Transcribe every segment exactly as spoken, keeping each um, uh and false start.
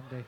someday.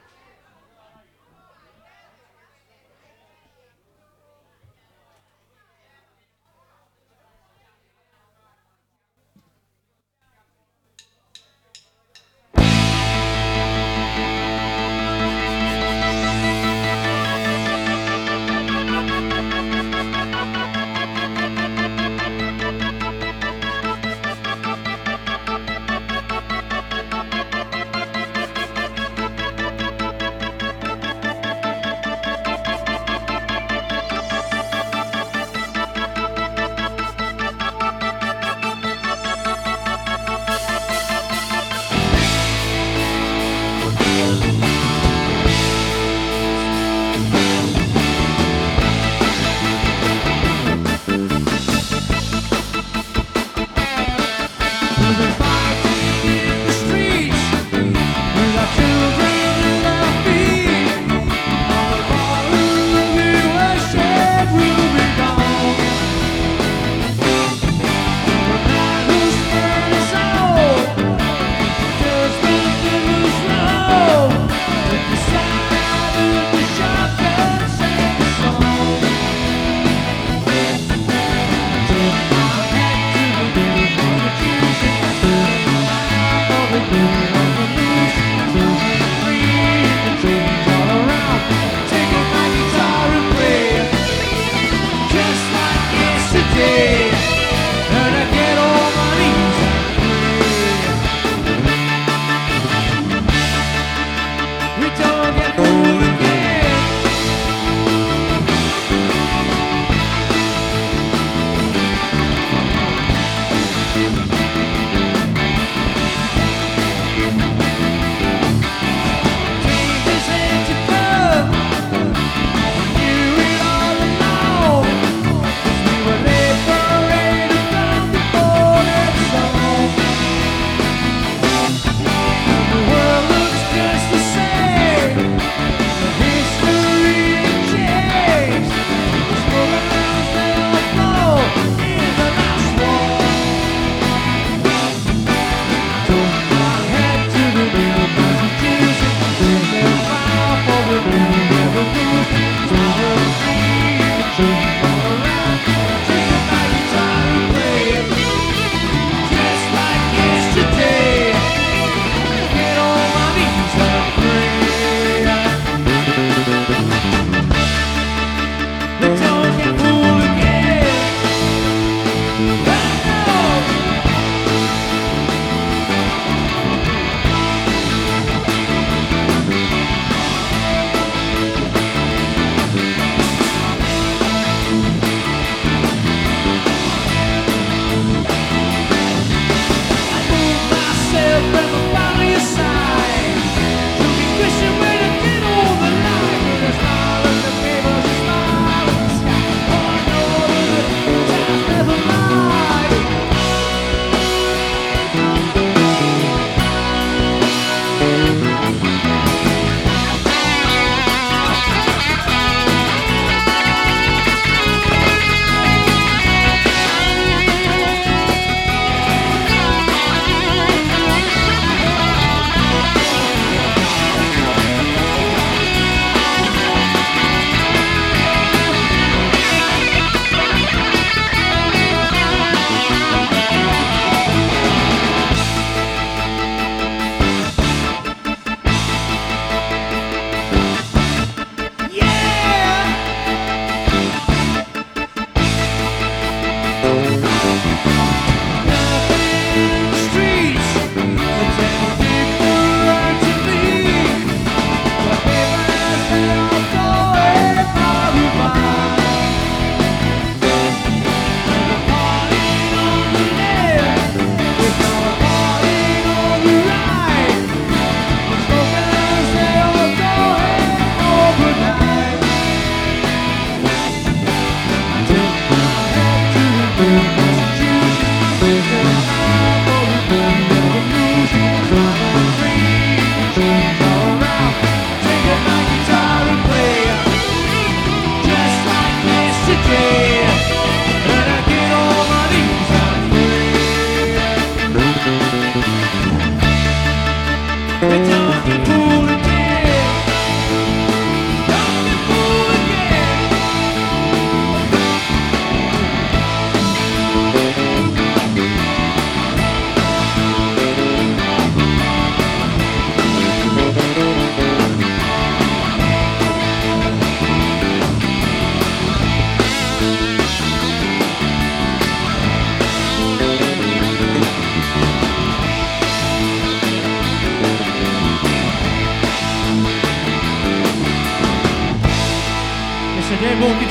We don't get fooled again.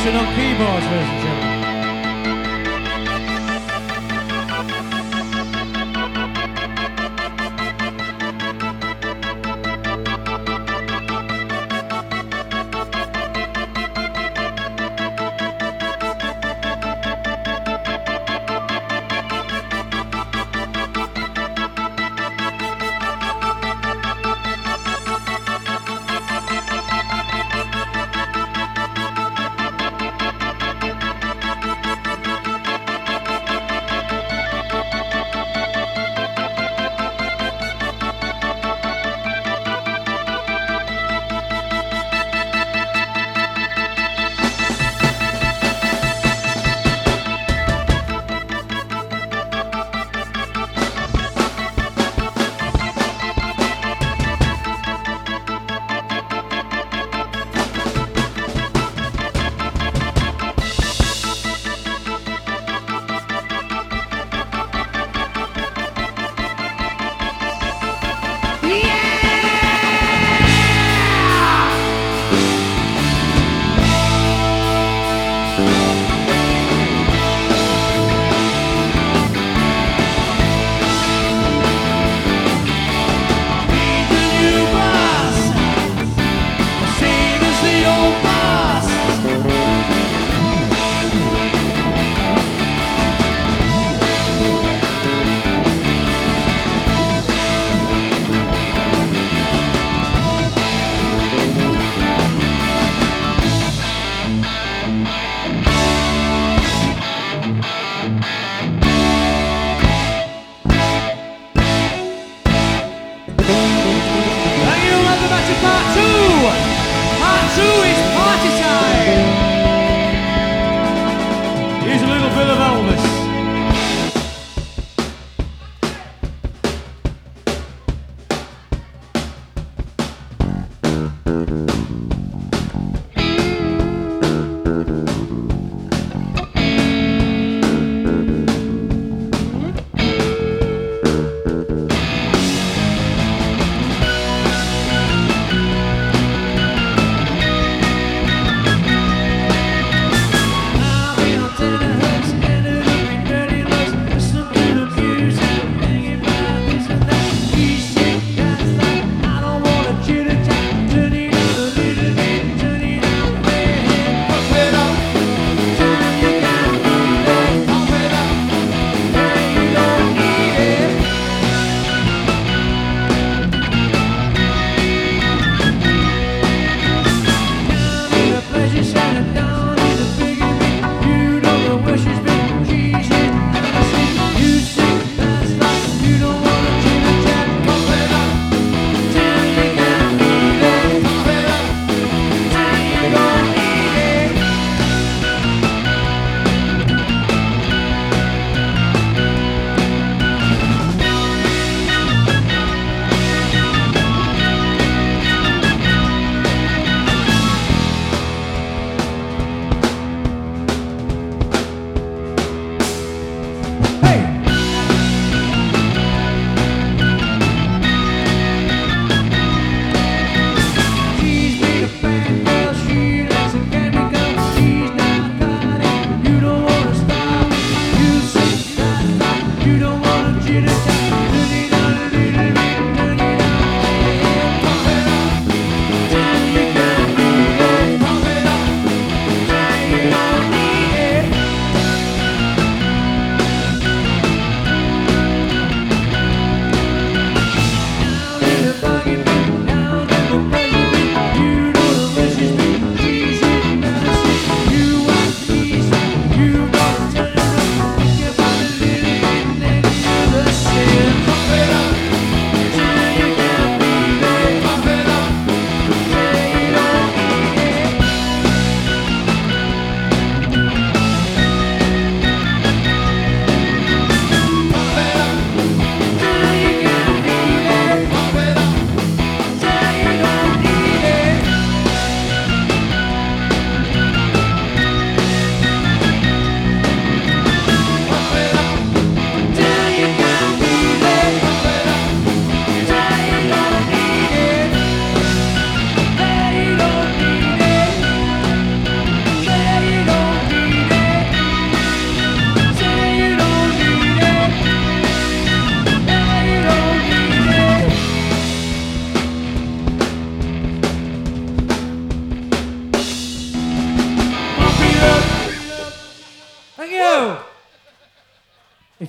Jackson on keyboards, ladies and gentlemen.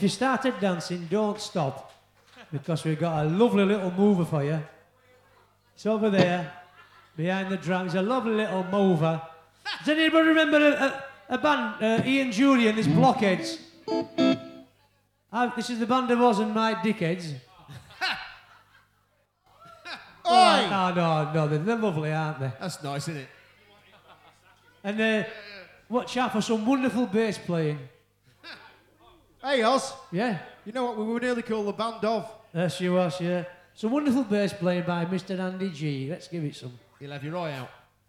If you started dancing, don't stop, because we've got a lovely little mover for you. It's over there, behind the drums, a lovely little mover. Does anybody remember a, a, a band, uh, Ian Jury and his Blockheads? Uh, this is the band of Oz and my Dickheads. Oh, no, no, no, they're, they're lovely, aren't they? That's nice, isn't it? And uh, watch out for some wonderful bass playing. Hey, Oz. Yeah? You know what we were nearly called the band of? There she was, yeah. Some wonderful bass playing by Mister Andy G. Let's give it some. You'll have your eye out.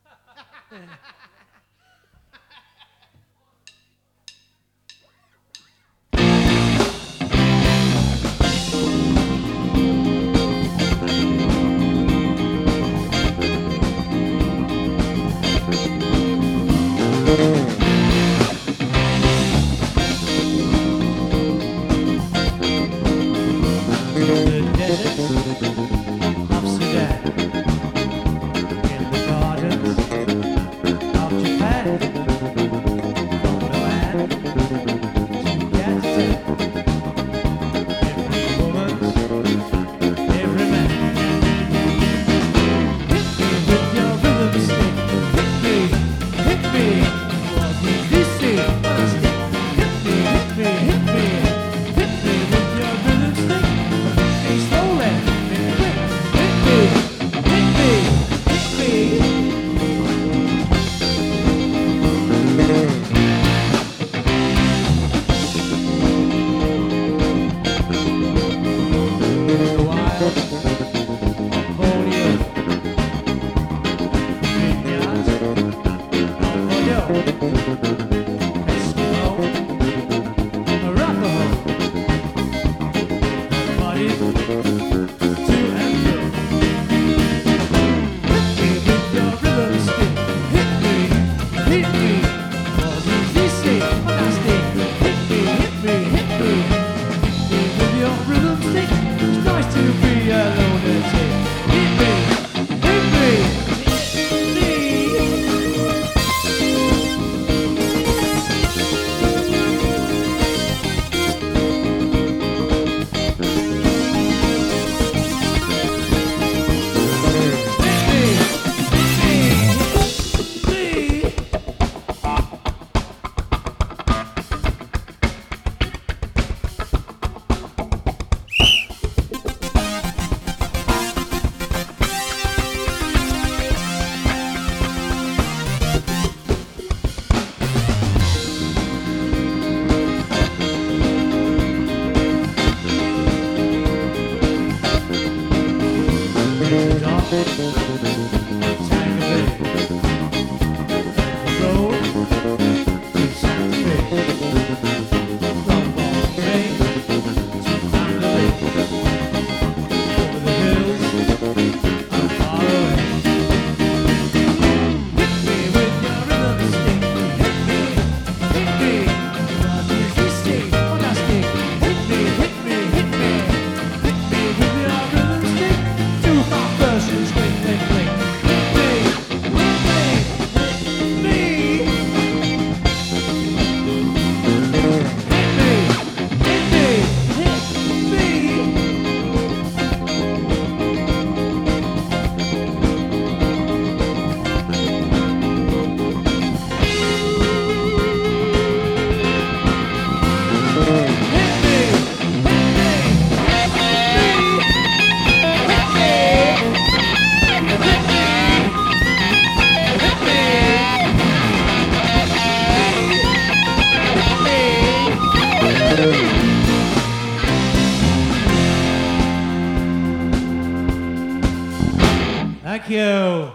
Thank you.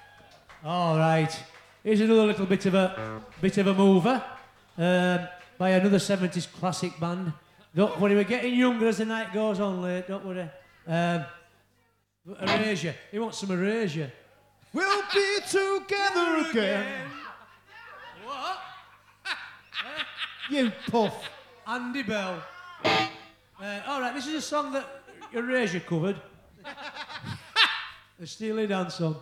All right. Here's another little bit of a bit of a mover um, by another seventies classic band. Don't worry, we're getting younger as the night goes on, late. Don't worry. Um, Erasure. He wants some Erasure. We'll be together again. What? You puff. Andy Bell. Uh, all right, this is a song that Erasure covered. The Steely Dan song.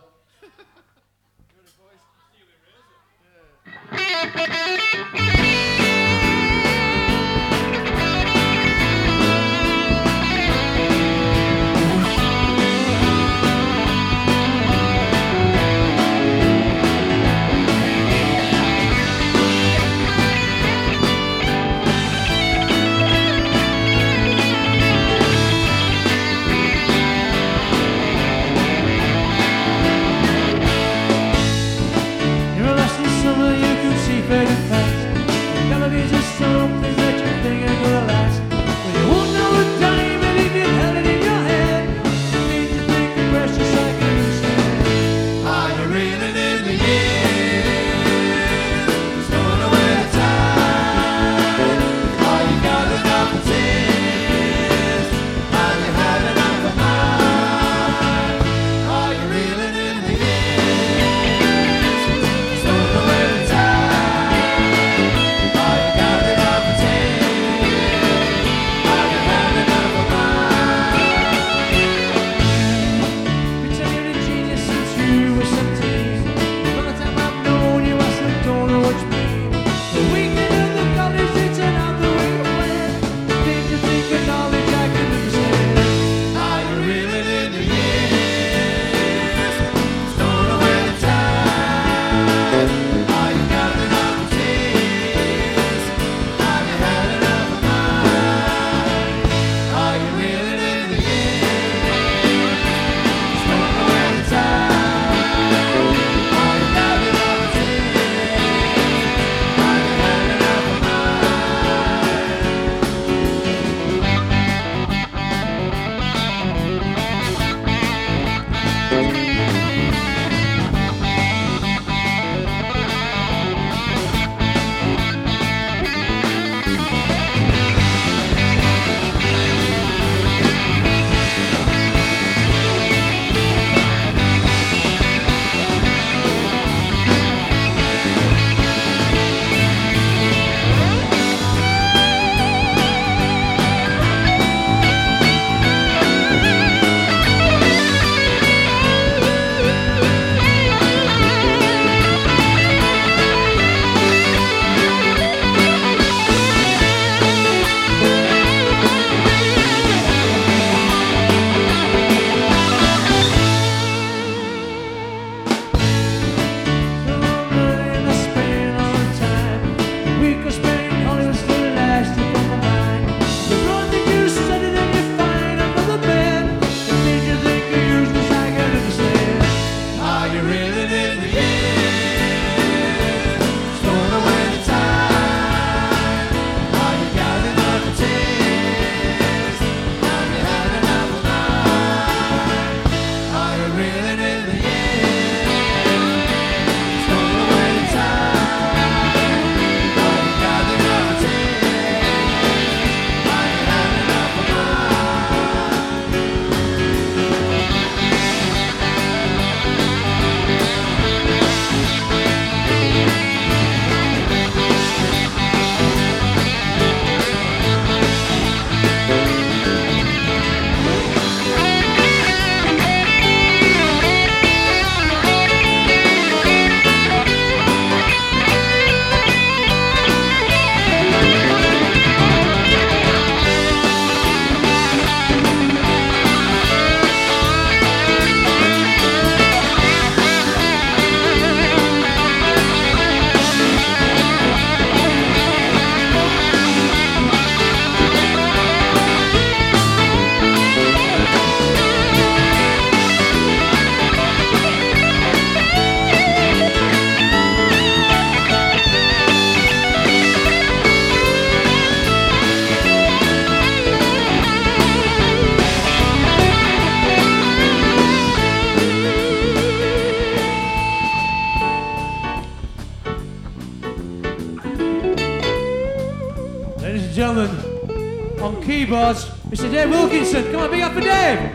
keyboards, Mister Dave Wilkinson. Come on, big up for Dave.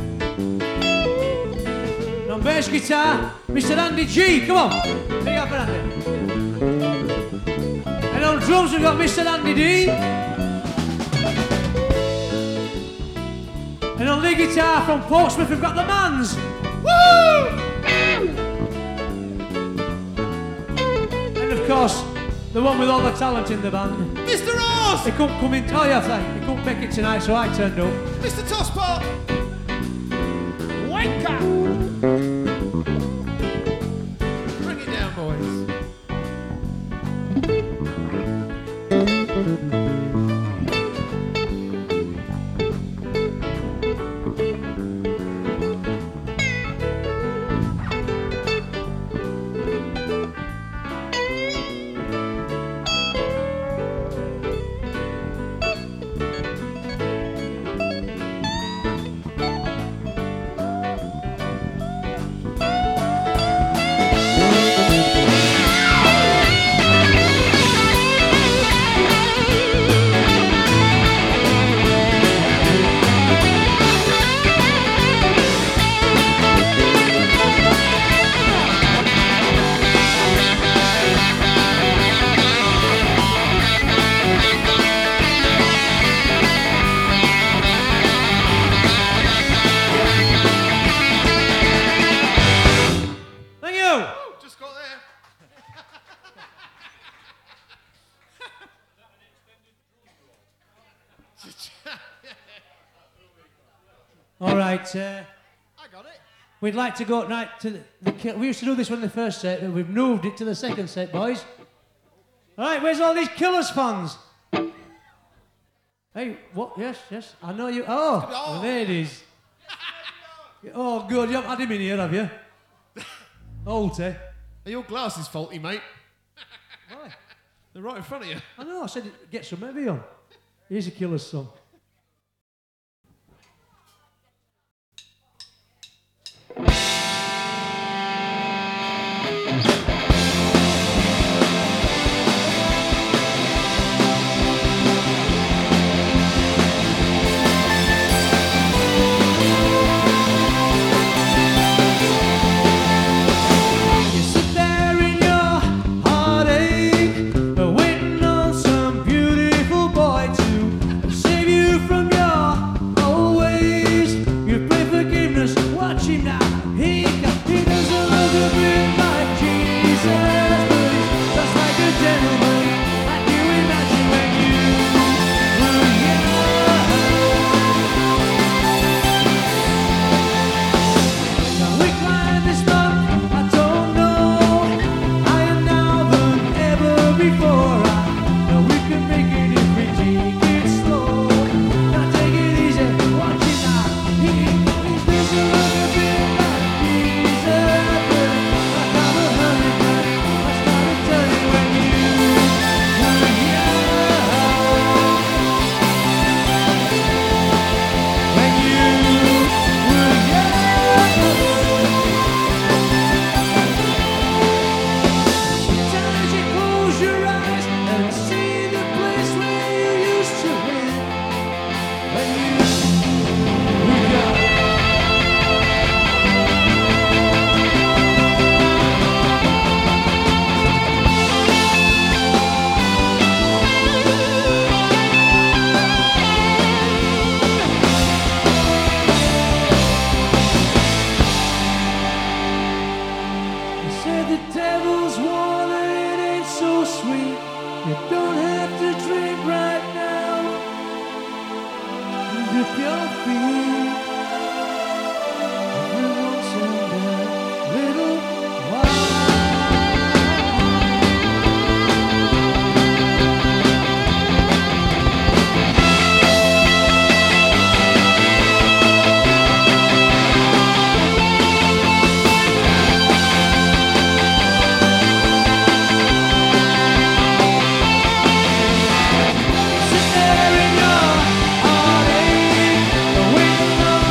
And on bass guitar, Mister Andy G. Come on, big up for Andy. And on drums, we've got Mister Andy D. And on lead guitar from Portsmouth, we've got the Mans. Woo! And of course, the one with all the talent in the band. Mister Ross! He couldn't come in. Oh yeah, he couldn't make it tonight, so I turned up. Mister Tosspot! Wanker! Bring it down, boys. All right. Uh, I got it. we'd like to go tonight to the, the. ki- We used to do this one in the first set, but we've moved it to the second set, boys. All right. Where's all these Killers fans? Hey, what? Yes, yes. I know you. Oh, Oh. the ladies. Oh, good. You haven't had him in here, have you? Old, eh? Are your glasses faulty, mate? Why? They're right in front of you. I know. I said get some heavy on. Here's a Killers song. You sit there in your heartache, waiting on some beautiful boy to save you from your old ways. You pray forgiveness, watch him now. He, he doesn't look a bit like Jesus, but he's just like a gentleman, like you imagine when you were young. Now we climb this mountain, I don't know, higher now than ever before. I know we can make it if we take it slow. Now take it easy, watch it now. He, he's missing a bit like Jesus, but like I'm a hurricane, I started turning when you were young. When you were young. Sometimes you close your eyes and see the place where you used to live. When you were young. They say the devil's water, it ain't so sweet. You don't have to drink right now. You dip your feet every once in a little while. Sit there in your heartache, waiting on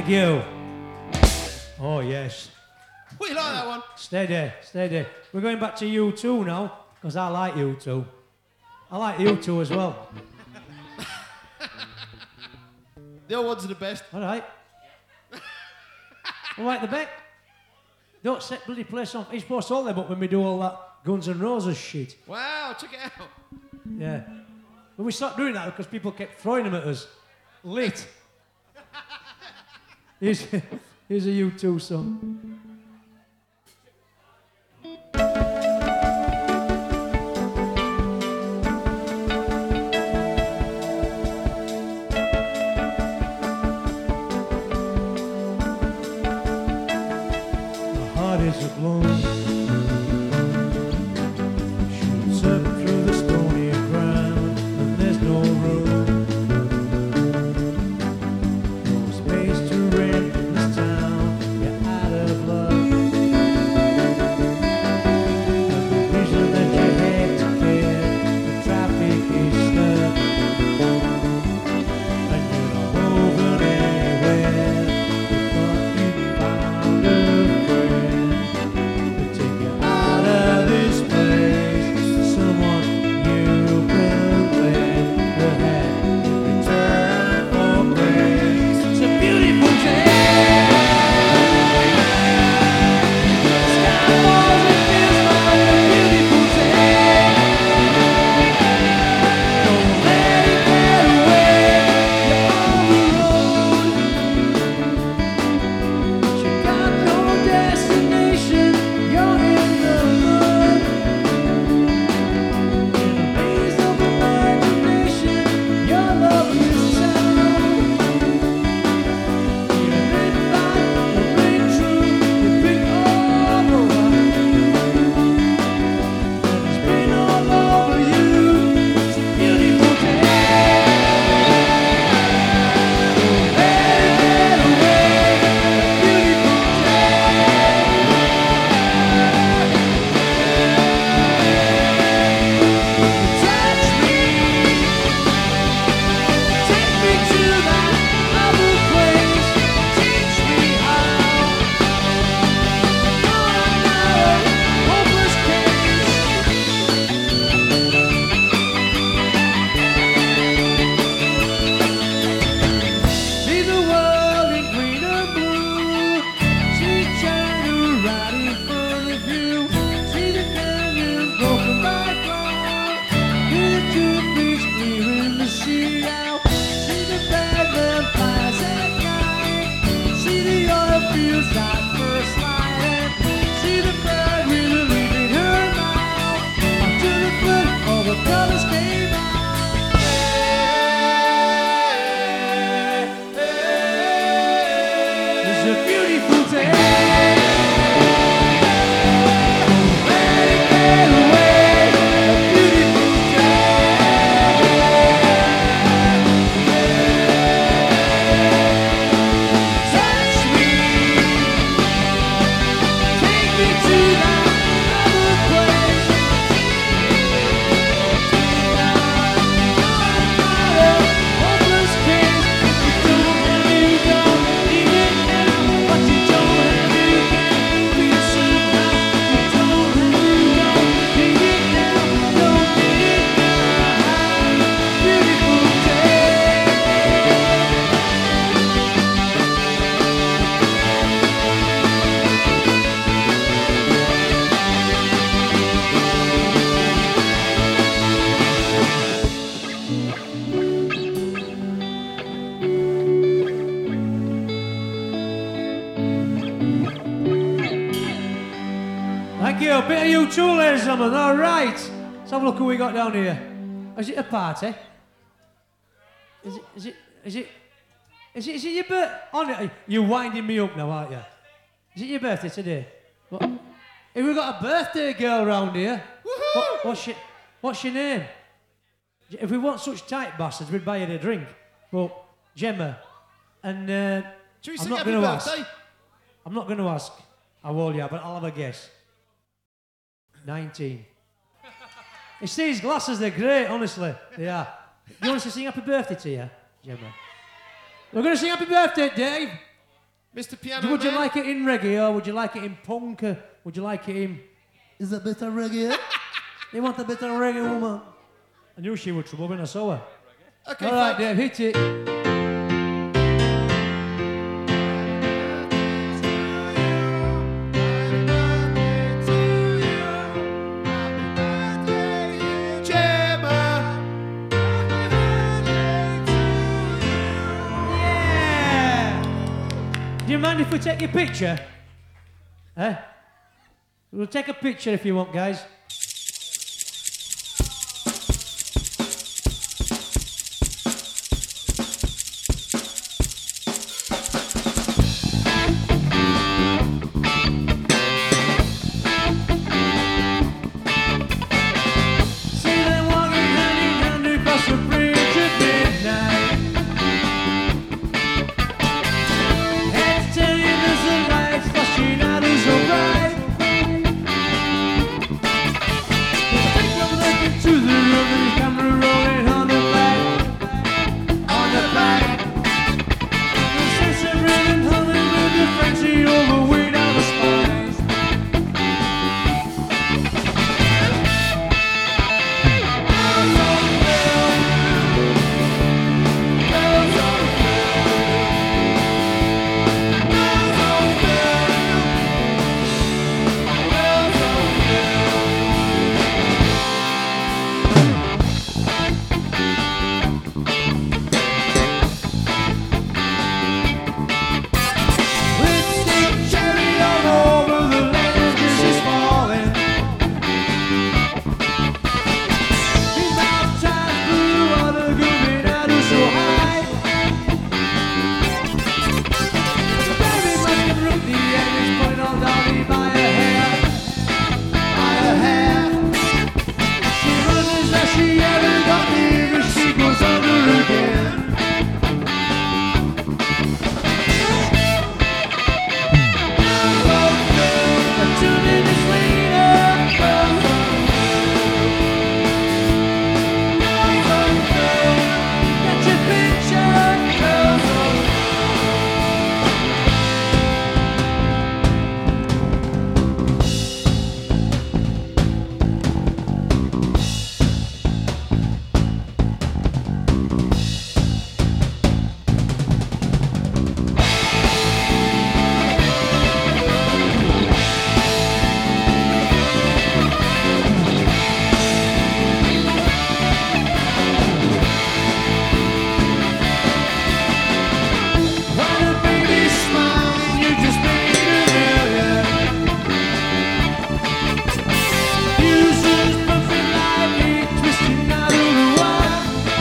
Thank you. Oh, yes. We like that one. Steady, steady. We're going back to U two now, because I like U two. I like U two as well. The old ones are the best. All right. All right, the bet. Don't set bloody place on. You're supposed to hold them up when we do all that Guns N' Roses shit. Wow, check it out. Yeah. But we stopped doing that because people kept throwing them at us. Lit. Here's, here's a U two song. Is a bloom shoots up through the stony ground, and there's no room, no space to rent in this town. You're out of luck, and the vision that you had to get, the traffic is stuck, and you're not moving anywhere. You thought you found a friend. Thank you. A bit of U two, ladies and gentlemen. All right. Let's have a look who we got down here. Is it a party? Is it? Is it? Is it? Is it, is it your birthday? Oh, you're winding me up now, aren't you? Is it your birthday today? What? Have we got a birthday girl round here? What, what's, your, what's your name? If we want such tight bastards, we'd buy you a drink. But, Gemma, and uh, Should we I'm sing not happy going to birthday? ask. I'm not going to ask how old you are, but I'll have a guess. nineteen. It's these glasses, they're great, honestly. They are. You want us to sing happy birthday to you, Gemma? We're going to sing happy birthday, Dave. Mister Piano Would you Man. like it in reggae or would you like it in punk or would you like it in... Is it a bit of reggae? You want a bit of reggae, woman? I knew she was trouble when I saw her. Okay, All right, folks. Dave, hit it. Do you mind if we take your picture? Eh? We'll take a picture if you want, guys. See them walking hand in hand across the bridge at midnight. Heads turning as the lights flashing out as so bright. The people looking to the room and the camera rolling on the back, on the back. The sense of rhythm humming with the frenzy over way down the spine. Lipstick cherry all over the land 'cause she's falling. His mouth tied blue water giving out her so high. Baby must have ripped the end, it's pulling on Dolly by her hair, by her hair. She wonders that she ever got near as she goes under again. Two minutes later, got your picture. When a baby smiles, you just made a million. Uses perfect lightning, twisting out of the wire.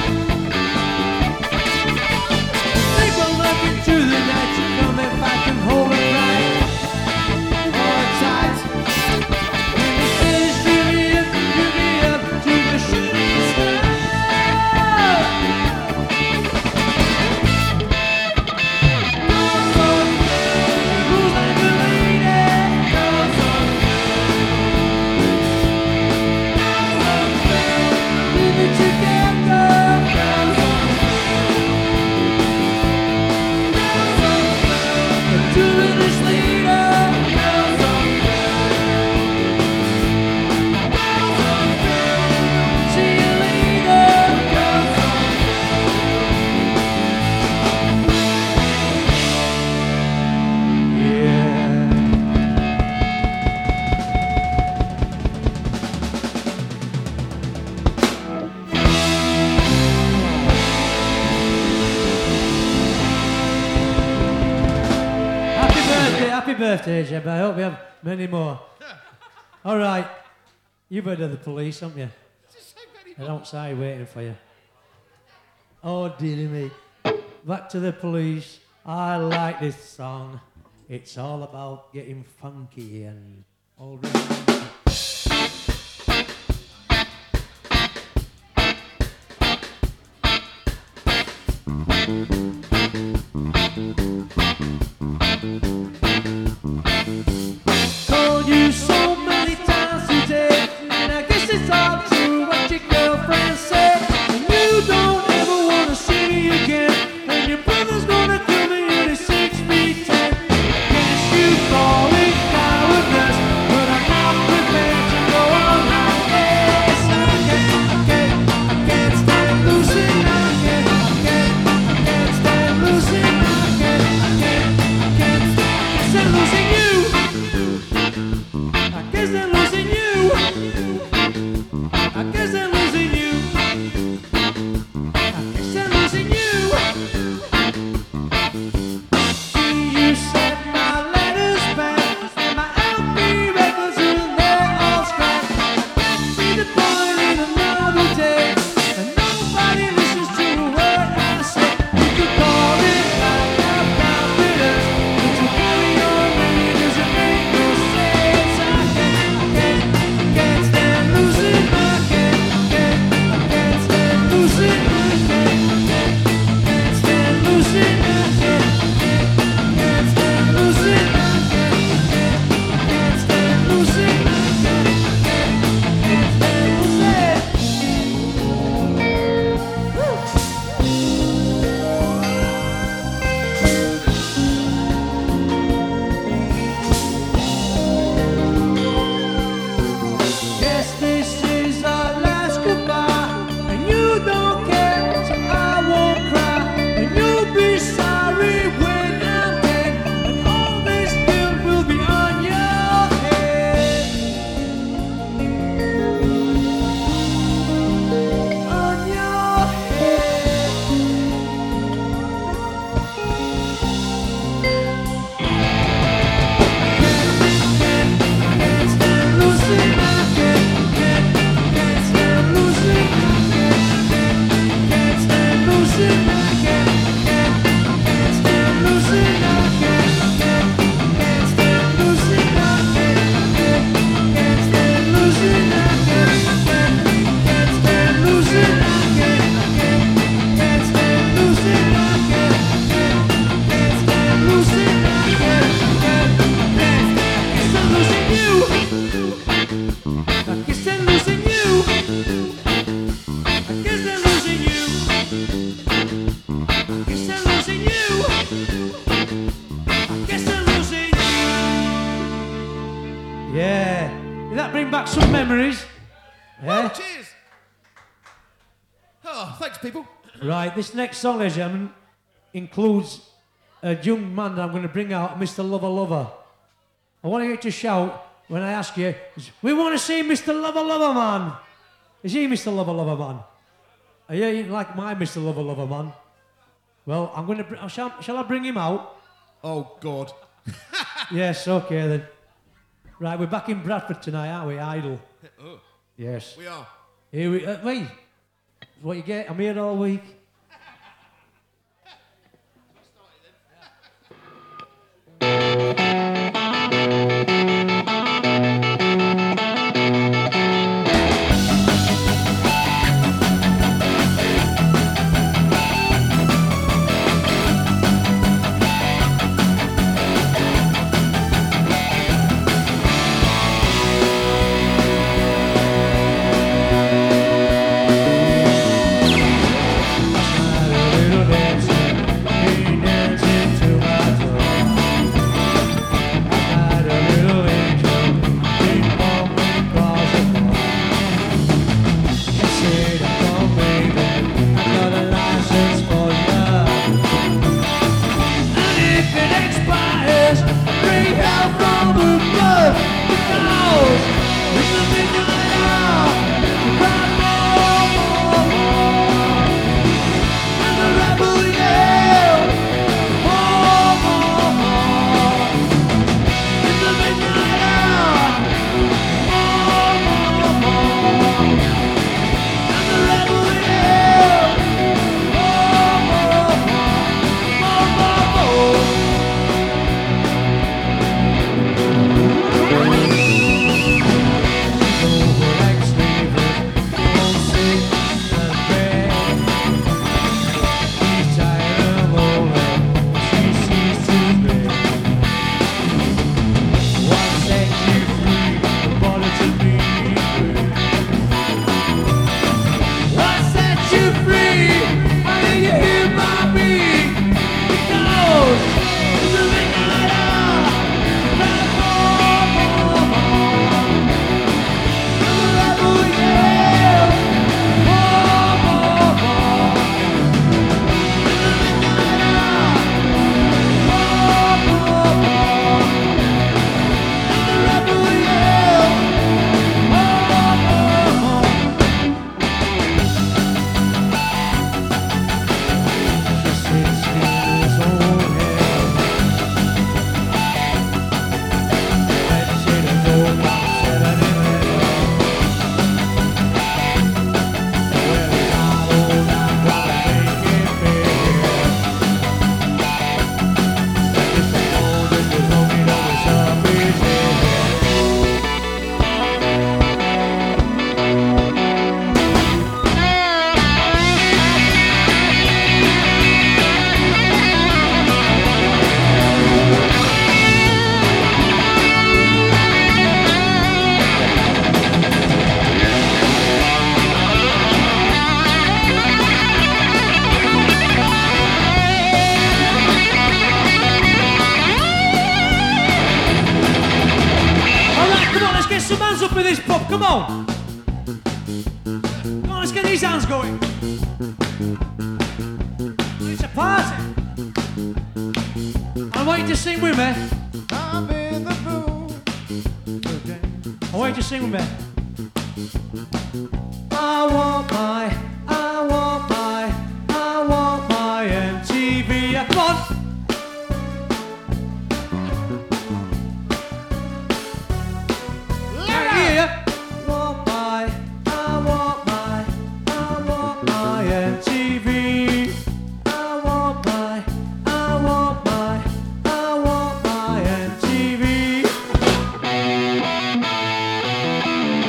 They go up into the night, you come and back and hold it right, hold it tight. When the city's dreaming up, dreaming up to the shooting star. Who's like a lady? Leave it together. Two minutes later. See you later. Yeah. Happy birthday, happy birthday, Jeb. I hope we have many more. All right. You've heard of the police, haven't you? They're outside waiting for you. Oh, dearie me. Back to the police. I like this song. It's all about getting funky and all right. Told you so many times today, and I guess it's all true what your girlfriend said. And you don't ever wanna see me again, and your brother's gonna kill me and he's six feet ten. I guess they're losing you. I guess they're losing you. I guess they're losing you. Yeah. Did that bring back some memories? Yeah. Oh, cheers. Oh, thanks, people. Right, this next song, ladies and gentlemen, includes a young man that I'm going to bring out, Mister Lover Lover. I want you to shout when I ask you, we want to see Mister Lover Lover Man. Is he Mister Lover Lover Man? Are you like my Mister Lover Lover Man? Well, I'm going to. Br- shall, shall I bring him out? Oh, God. Yes, okay then. Right, we're back in Bradford tonight, aren't we? Idle. Oh, Yes. we are. Here we. Uh, wait. What you get? I'm here all week. Come on. Come on, let's get these hands going. It's a party. I want you to sing with me. I'm in the mood. I want you to sing with me. I want my, I want my, I want my M T V. Yeah, come on. Can't hear you. Want my, I want my, I want my M T V. I want my, I want my, I want my M T V.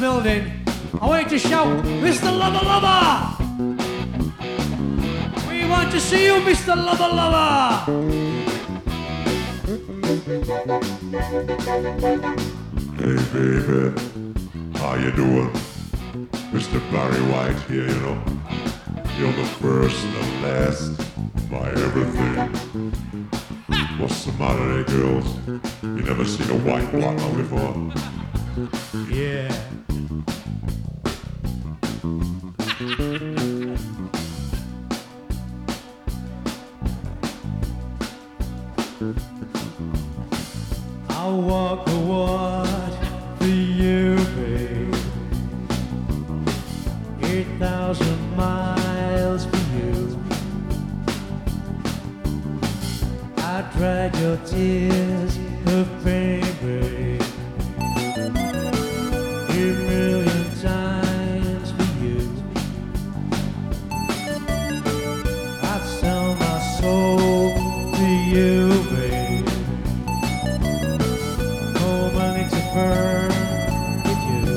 building, I want you to shout, Mister Lover Lover! We want to see you, Mister Lover Lover! Hey baby, how you doing? Mister Barry White here, you know. You're the first and the last, my everything. What's the matter, eh, girls? You never seen a white partner before? Yeah. I'll walk the water for you, babe. Eight thousand miles for you. I dried your tears of pain, babe. A million times for you. I'd sell my soul to you, babe. No money to burn with you.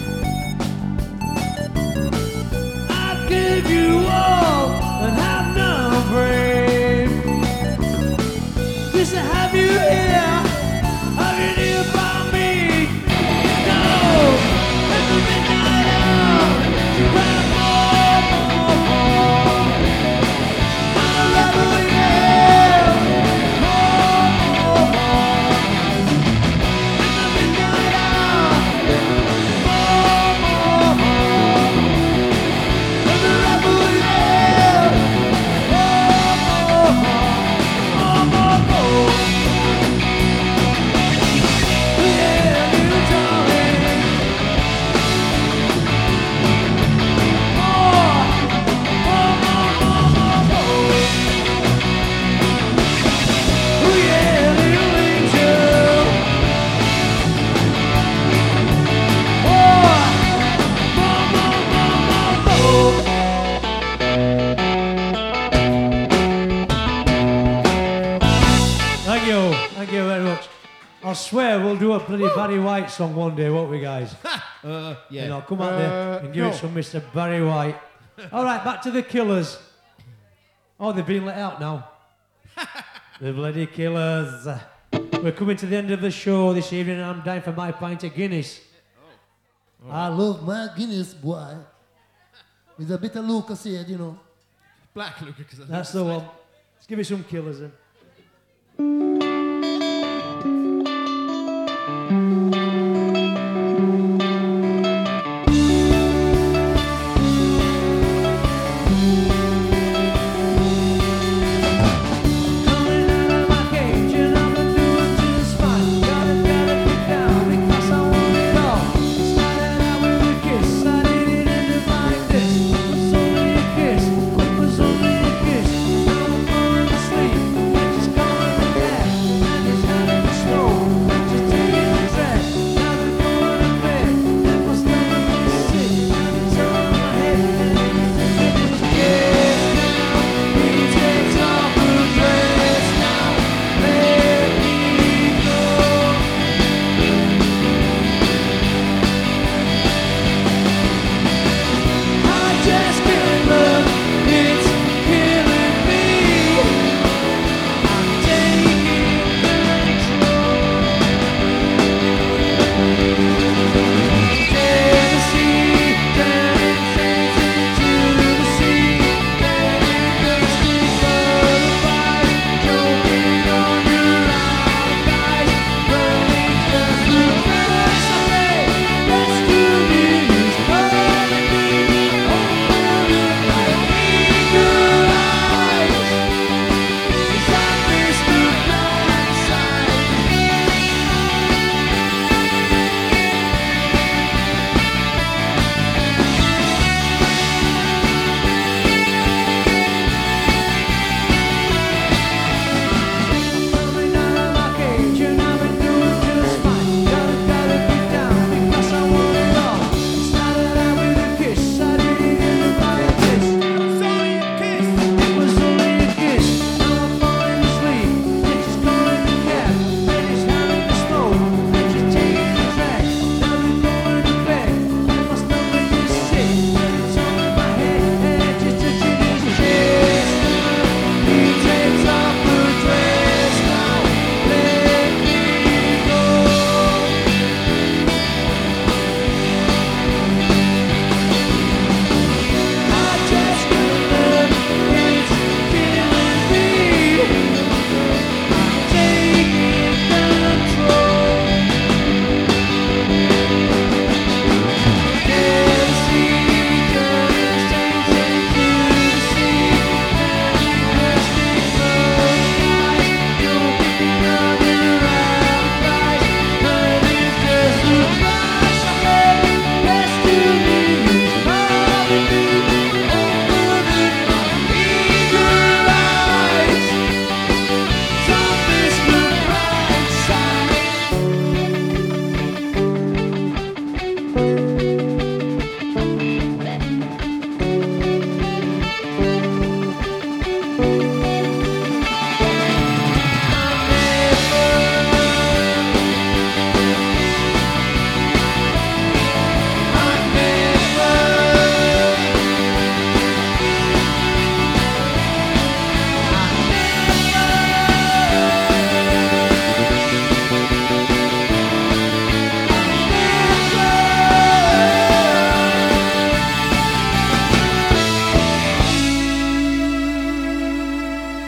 I'd give you all and have none, babe. Just to have you here, have you near by me. No, let the midnight hour, grab more, more, more. I'm a rebel, yeah. More, more, more. Let the midnight hour, more, more, more. I'm a rebel, yeah. More, more, more. More, more, more. Yeah, you darling. More, more, more, more, more, more. Oh yeah, little angel. More, more, more, more, more, more. Thank you, thank you very much. I swear we'll do a bloody Barry White song one day, won't we, guys? Uh, yeah. You know, come out there Uh, and give no. it some Mister Barry White. All right, back to the Killers. Oh, they've been let out now. The bloody Killers. We're coming to the end of the show this evening, and I'm down for my pint of Guinness. I love my Guinness, boy. With a bit of Lucas here, you know. Black Luca, because That's the one. Let's give it some Killers then. Coming out of my cage and I'm doing just fine. Gotta, gotta get down because I want it all. Started out with a kiss, I didn't end up like this. It was only a kiss, it was only a kiss. Now I'm falling asleep.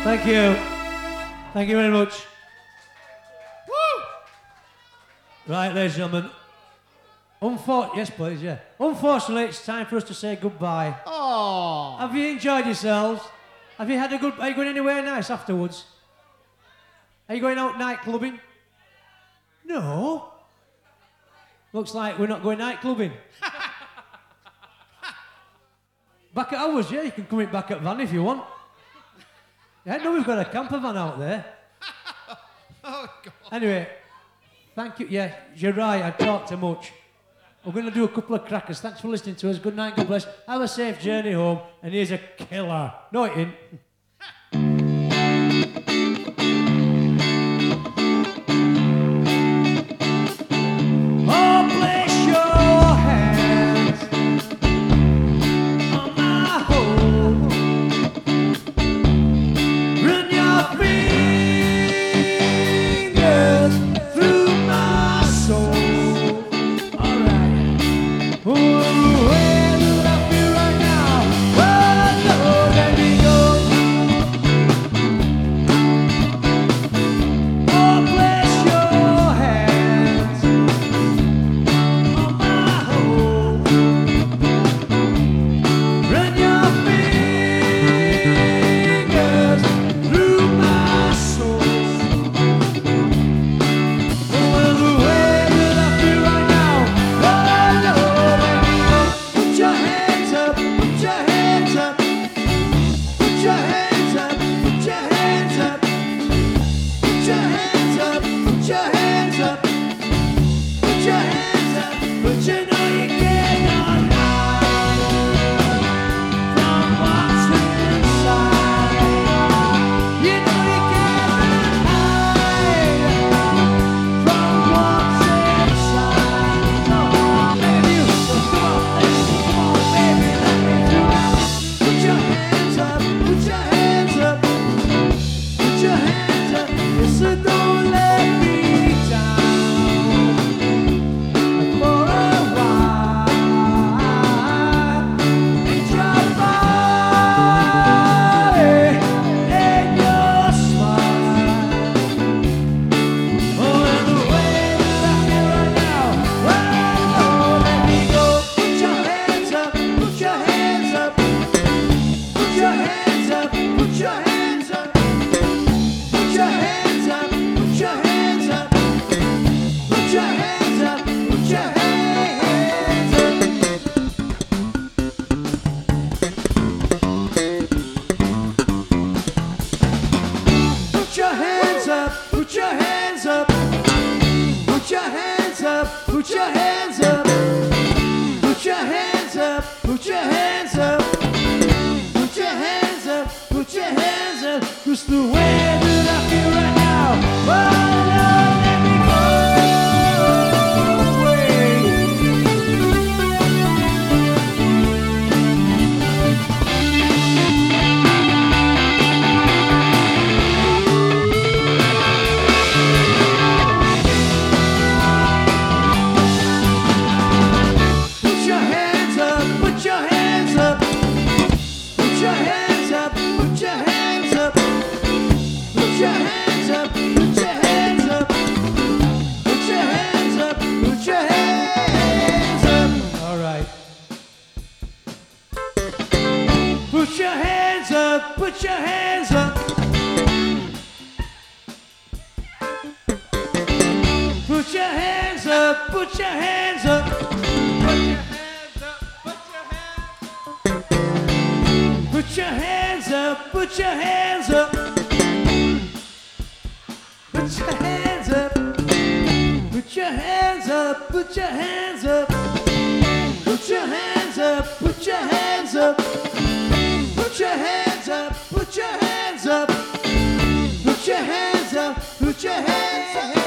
Thank you. Thank you very much. Woo! Right, ladies and gentlemen. Unfor- yes, please, yeah. Unfortunately, it's time for us to say goodbye. Oh. Have you enjoyed yourselves? Have you had a good... Are you going anywhere nice afterwards? Are you going out night clubbing? No. Looks like we're not going night clubbing. Back at ours, yeah, you can come in back at van if you want. Yeah, no, we've got a camper van out there. Oh, God. Anyway, thank you. Yeah, you're right, I talk too much. We're going to do a couple of crackers. Thanks for listening to us. Good night, God bless. Have a safe journey home. And here's a killer. No, it ain't. Oh, place your hands on my home. Run your fingers through my soul. All right. Oh, where do I feel right now? Oh, no, let me go. Oh, place your hands on my home. Run your fingers through my soul. Oh, well, where do I feel right now? Oh, no, let me go. Put your hands up, put your hands up. Put your hands up, put your hands up. Put your hands up, put your hands up. Put your hands up, but you know you cannot hide from what's inside. You know you cannot hide from what's inside. No, baby, you so come on, let's come on, baby, let me through now. Put your hands up, put your hands up. Put your hands up, yes, so don't let me down for a while. It's your body and your smile. Oh, and the way that I feel right now, well, oh, let me go. Put your hands up, put your hands up. Put your hands up, put your hands up. Put your hands up, put your hands up. Put your hands up, put your hands up. Put your hands up, put your hands up. Put your hands up, put your hands up. Put your hands up, put your hands up. Put your hands up, put your hands up. Just the way that I feel right now. Oh, Lord, let me go away. Put your hands up, put your hands up. Put your hands up, put your hands up. Put your hands up, put your hands up. Put your hands up, put your hands up. All right. Put your hands up, put your hands up. Put your hands up, put your hands up. Put your hands up, put your hands up. Put your hands up. Put your hands up, put your hands up. Put your hands up, put your hands up. Put your hands up, put your hands up. Put your hands up, put your hands up.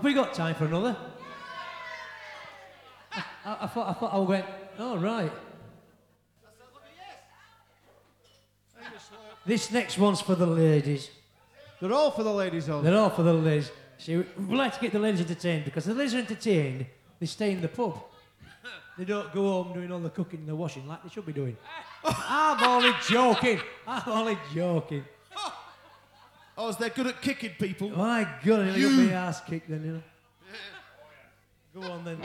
Have we got time for another? I, I, I thought I thought I went. Oh right. This next one's for the ladies. They're all for the ladies only. They're all for the ladies. See, we like to get the ladies entertained because the ladies are entertained. They stay in the pub. They don't go home doing all the cooking and the washing like they should be doing. I'm only joking. I'm only joking. Oh, is they good at kicking people? My God, you'll get my ass kicked then, you know. Go on then.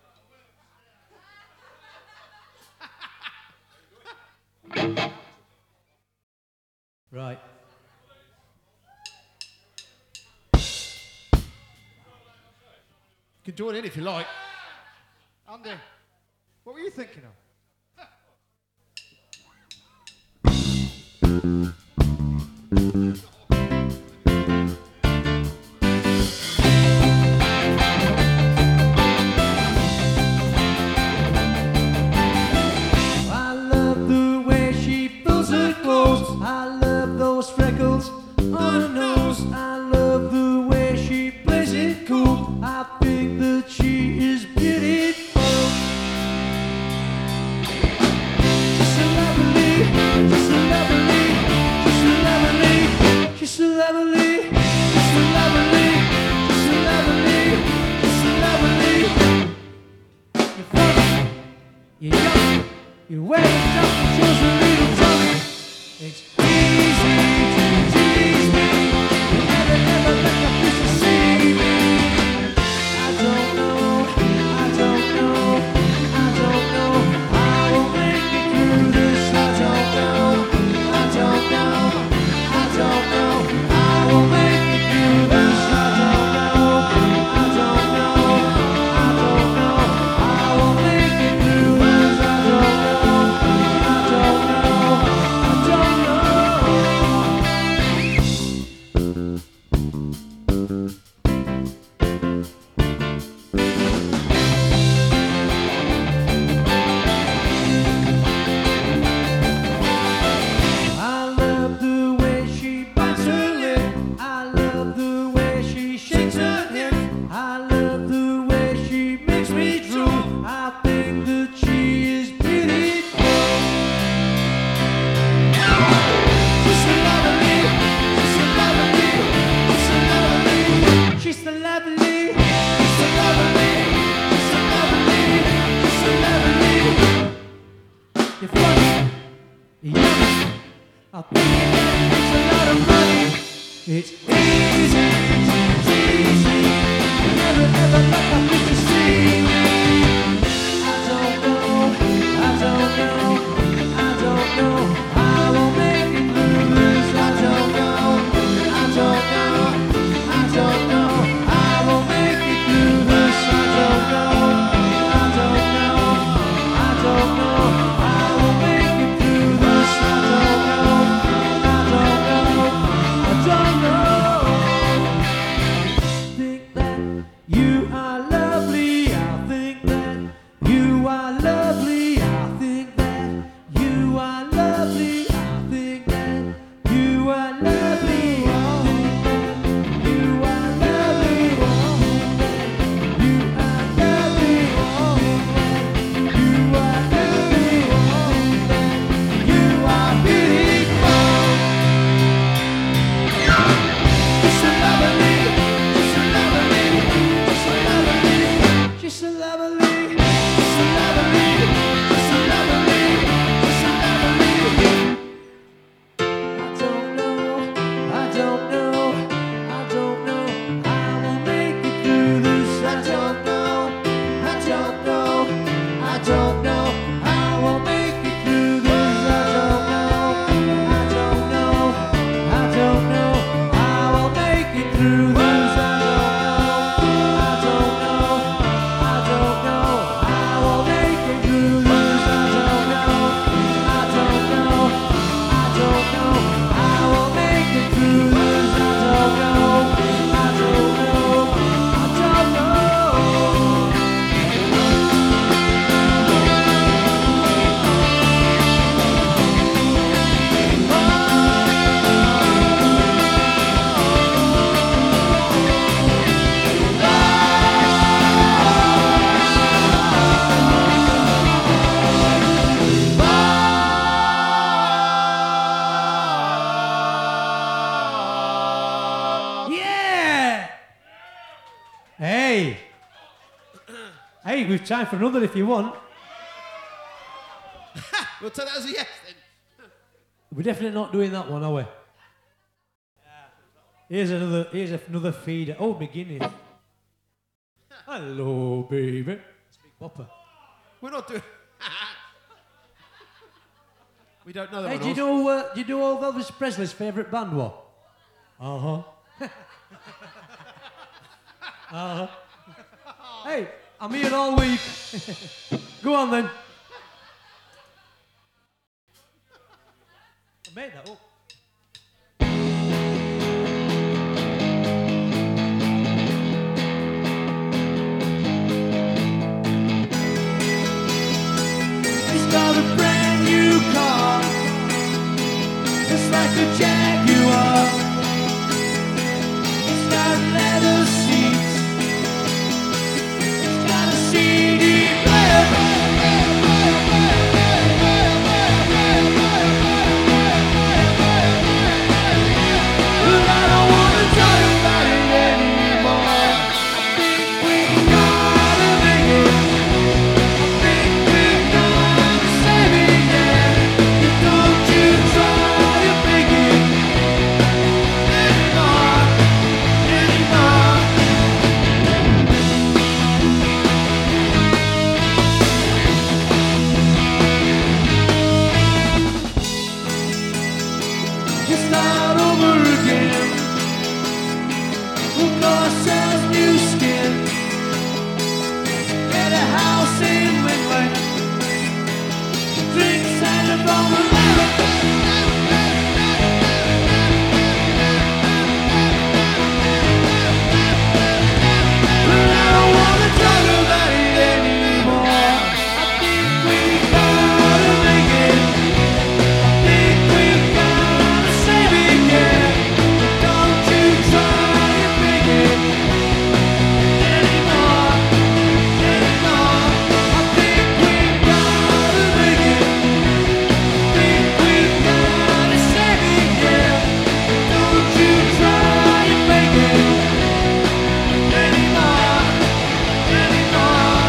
Right. You can join in if you like. Andy, what were you thinking of? I love the way she pulls her clothes. I love those freckles on her nose. I love the way she plays it cool. I think that she is beautiful. She's so lovely, she's so lovely, she's so lovely, she's so lovely, she's so lovely, she's so lovely, she's so lovely. You're funny, you're young, you're wearing just shows a little tongue. It's easy to tease me. You never, never let the fish see me. I don't know, I don't know, I don't know how we'll make it through this. I don't know, I don't know, I don't know how we'll make it through this. I don't know, I don't know, I don't know how we'll make it through this. I don't know, I don't know, I don't know. I love the way she bites her lip. I love the way she shakes her hips. I love the way she makes me drool. I think that she is beautiful. She's so lovely, she's so lovely, she's so lovely, she's so lovely, she's so lovely, she's so lovely, she's so lovely. You're funny, you're young. I think that it's a lot of money. It's easy to tease me. You never ever let my picture see me. I don't know, I don't know, I don't know how we'll make it through this. I don't know, I don't know, I don't know how we'll make it through this. I don't know, I don't know, I don't know how we'll make it through this. I don't know, I don't know, I don't know. Think that you are lovely. I think that you are lovely. I think that you are lovely. Hey, we've time for another if you want. We'll take that as a yes then. We're definitely not doing that one, are we? Here's another. Here's another feeder. Oh, beginning. Hello, baby. It's a big whopper. We're not doing. We don't know that Hey, one. do you know? Uh, do you know all Elvis Presley's favourite band was? Uh huh. uh huh. Hey, I'm here all week. Go on then. I made that up. He's got a brand new car, just like a Jaguar. He's got leather seats. He's got a C D player. But I don't wanna talk about it anymore. I think we gotta make it. I think we gotta save it, yeah. Don't you try to make it anymore, anymore. Just start over again. We'll call ourselves new skin. Get a house in Midland. Drink Santa Barbara. But I don't wanna talk about it anymore. I think we gotta make it. I think we gotta save it, yeah. Don't you try and make it anymore, anymore. I think we gotta make it. I think we gotta save it, yeah. Don't you try and make it anymore, anymore.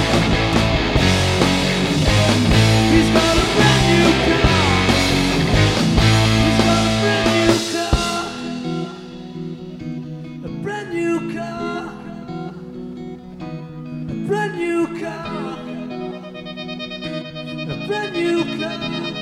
He's got a brand new car. He's got a brand new car. A brand new car. A brand new car. A brand new car.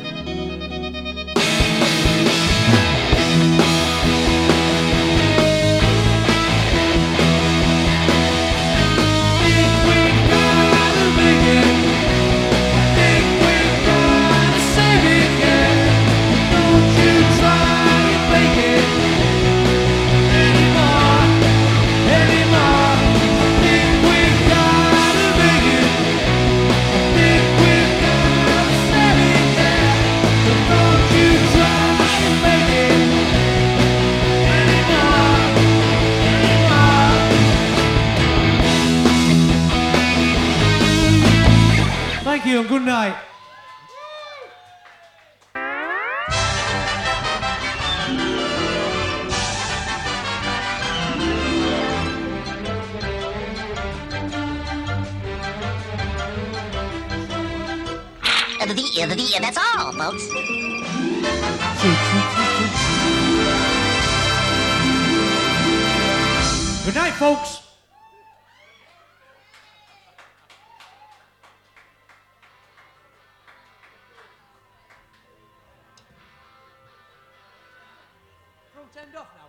Think we gotta make it. Think we gotta save it, yeah. Don't you try and make it anymore, anymore. Think we gotta make it. Think we gotta save it, yeah. Don't you try and make it anymore, anymore. Thank you and good night. Uh, the, the, the, that's all, folks. Good night, folks. Front end off now.